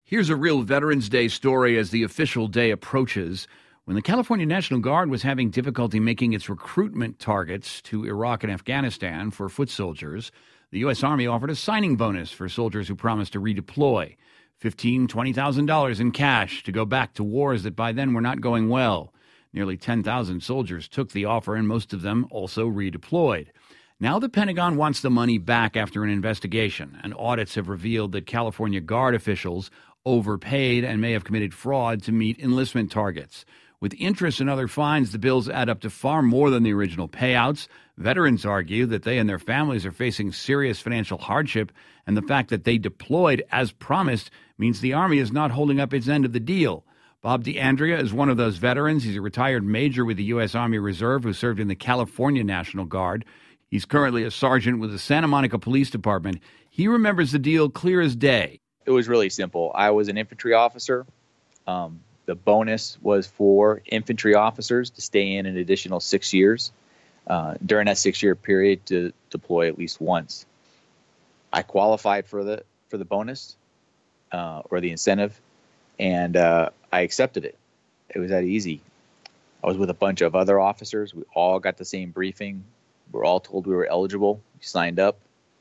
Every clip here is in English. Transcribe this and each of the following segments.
Here's a real Veterans Day story as the official day approaches. When the California National Guard was having difficulty making its recruitment targets to Iraq and Afghanistan for foot soldiers, the U.S. Army offered a signing bonus for soldiers who promised to redeploy. $15,000 to $20,000 in cash to go back to wars that by then were not going well. Nearly 10,000 soldiers took the offer, and most of them also redeployed. Now the Pentagon wants the money back after an investigation, and audits have revealed that California Guard officials overpaid and may have committed fraud to meet enlistment targets. With interest and other fines, the bills add up to far more than the original payouts. Veterans argue that they and their families are facing serious financial hardship, and the fact that they deployed as promised means the Army is not holding up its end of the deal. Bob D'Andrea is one of those veterans. He's a retired major with the U.S. Army Reserve who served in the California National Guard. He's currently a sergeant with the Santa Monica Police Department. He remembers the deal clear as day. It was really simple. I was an infantry officer. The bonus was for infantry officers to stay in an additional 6 years. During that 6-year period to deploy at least once. I qualified for the bonus or the incentive, and I accepted it. It was that easy. I was with a bunch of other officers. We all got the same briefing. We were all told we were eligible. We signed up.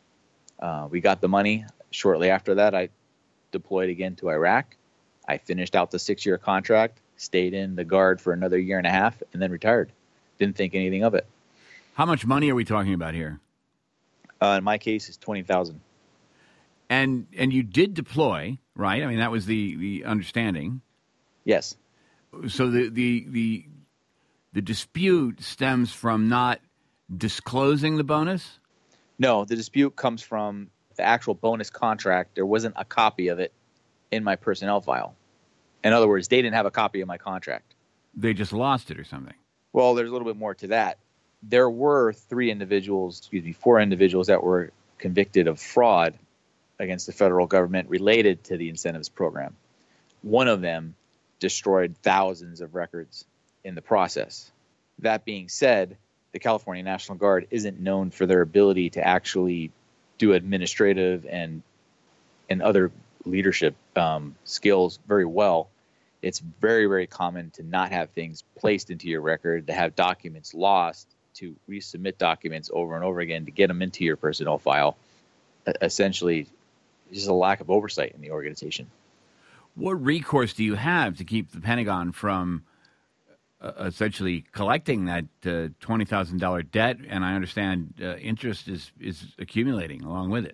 We got the money. Shortly after that, I deployed again to Iraq. I finished out the 6-year contract, stayed in the Guard for another year and a half, and then retired. Didn't think anything of it. How much money are we talking about here? In my case, it's $20,000. And you did deploy, right? I mean, that was the understanding. Yes. So the dispute stems from not disclosing the bonus? No, the dispute comes from the actual bonus contract. There wasn't a copy of it in my personnel file. In other words, they didn't have a copy of my contract. They just lost it or something. Well, there's a little bit more to that. There were 4 individuals that were convicted of fraud against the federal government related to the incentives program. One of them destroyed thousands of records in the process. That being said, the California National Guard isn't known for their ability to actually do administrative and other leadership skills very well. It's very, very common to not have things placed into your record, to have documents lost, to resubmit documents over and over again to get them into your personnel file. Essentially, just a lack of oversight in the organization. What recourse do you have to keep the Pentagon from essentially collecting that $20,000 debt? And I understand interest is accumulating along with it.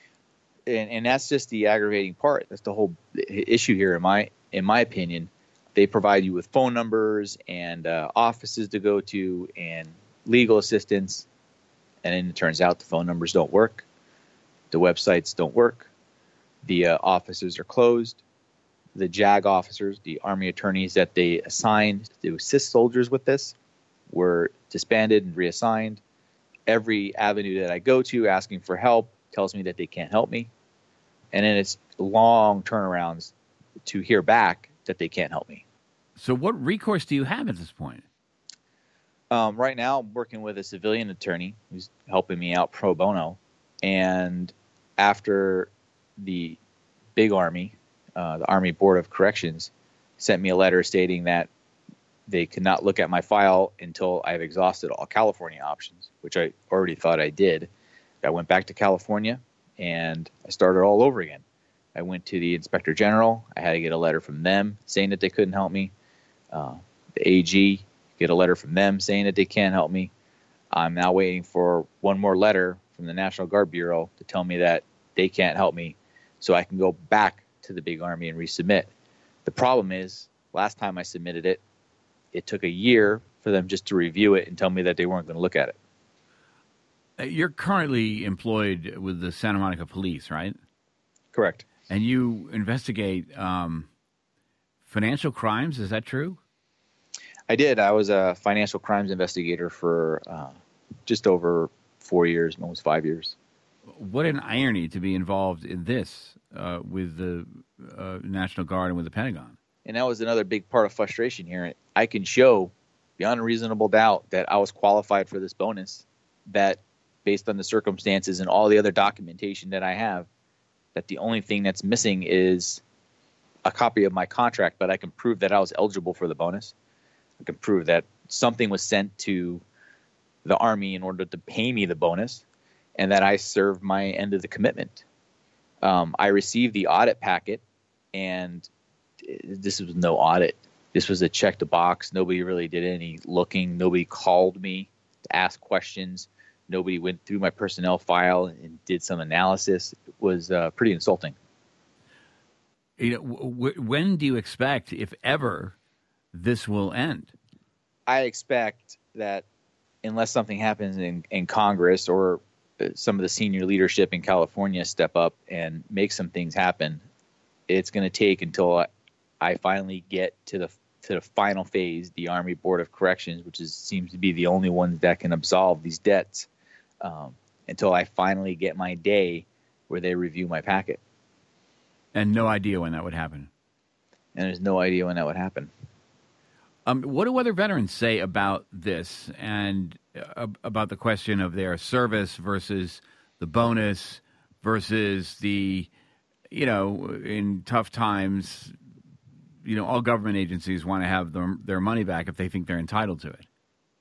And that's just the aggravating part. That's the whole issue here, in my opinion. They provide you with phone numbers and offices to go to and legal assistance. And then it turns out the phone numbers don't work. The websites don't work. The offices are closed. The JAG officers, the Army attorneys that they assigned to assist soldiers with this, were disbanded and reassigned. Every avenue that I go to asking for help tells me that they can't help me. And then it's long turnarounds to hear back that they can't help me. So what recourse do you have at this point? Right now, I'm working with a civilian attorney who's helping me out pro bono. And after the big Army, the Army Board of Corrections, sent me a letter stating that they could not look at my file until I've exhausted all California options, which I already thought I did. I went back to California, and I started all over again. I went to the Inspector General. I had to get a letter from them saying that they couldn't help me. The AG, get a letter from them saying that they can't help me. I'm now waiting for one more letter from the National Guard Bureau to tell me that they can't help me so I can go back to the big Army and resubmit. The problem is, last time I submitted it, it took a year for them just to review it and tell me that they weren't going to look at it. You're currently employed with the Santa Monica Police, right? Correct. And you investigate financial crimes, is that true? I did. I was a financial crimes investigator for just over 4 years, almost 5 years. What an irony to be involved in this with the National Guard and with the Pentagon. And that was another big part of frustration here. I can show beyond a reasonable doubt that I was qualified for this bonus, that based on the circumstances and all the other documentation that I have, that the only thing that's missing is a copy of my contract, but I can prove that I was eligible for the bonus. I can prove that something was sent to the Army in order to pay me the bonus, and that I served my end of the commitment. I received the audit packet, and this was no audit. This was a check the box. Nobody really did any looking. Nobody called me to ask questions. Nobody went through my personnel file and did some analysis. It was pretty insulting. When do you expect, if ever, this will end? I expect that unless something happens in Congress or some of the senior leadership in California step up and make some things happen, it's going to take until I finally get to the final phase, the Army Board of Corrections, which seems to be the only one that can absolve these debts, until I finally get my day where they review my packet. And no idea when that would happen. And there's no idea when that would happen. What do other veterans say about this and about the question of their service versus the bonus versus the, in tough times, all government agencies want to have their money back if they think they're entitled to it?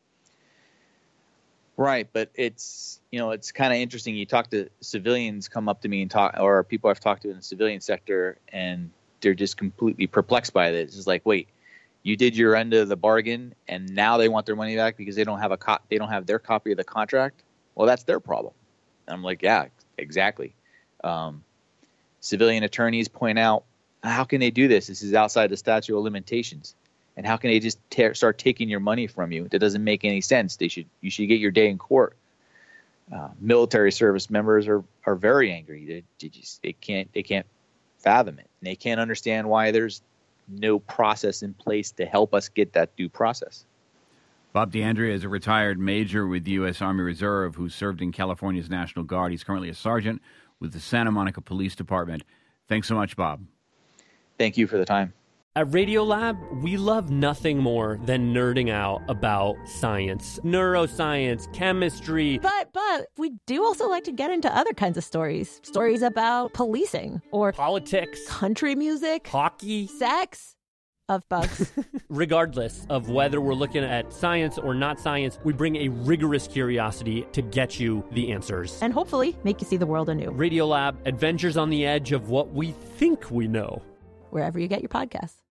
Right, but it's kind of interesting. You talk to civilians, come up to me and talk, or people I've talked to in the civilian sector, and they're just completely perplexed by this. It's like, wait, you did your end of the bargain, and now they want their money back because they don't have they don't have their copy of the contract. Well, that's their problem. And I'm like, yeah, exactly. Civilian attorneys point out, how can they do this? This is outside the statute of limitations. And how can they just start taking your money from you? That doesn't make any sense. You should get your day in court. Military service members are very angry. They can't fathom it. And they can't understand why there's no process in place to help us get that due process. Bob D'Andrea is a retired major with the U.S. Army Reserve who served in California's National Guard. He's currently a sergeant with the Santa Monica Police Department. Thanks so much, Bob. Thank you for the time. At Radiolab, we love nothing more than nerding out about science, neuroscience, chemistry. But we do also like to get into other kinds of stories. Stories about policing or politics, country music, hockey, sex, of bugs. Regardless of whether we're looking at science or not science, we bring a rigorous curiosity to get you the answers. And hopefully make you see the world anew. Radiolab, adventures on the edge of what we think we know. Wherever you get your podcasts.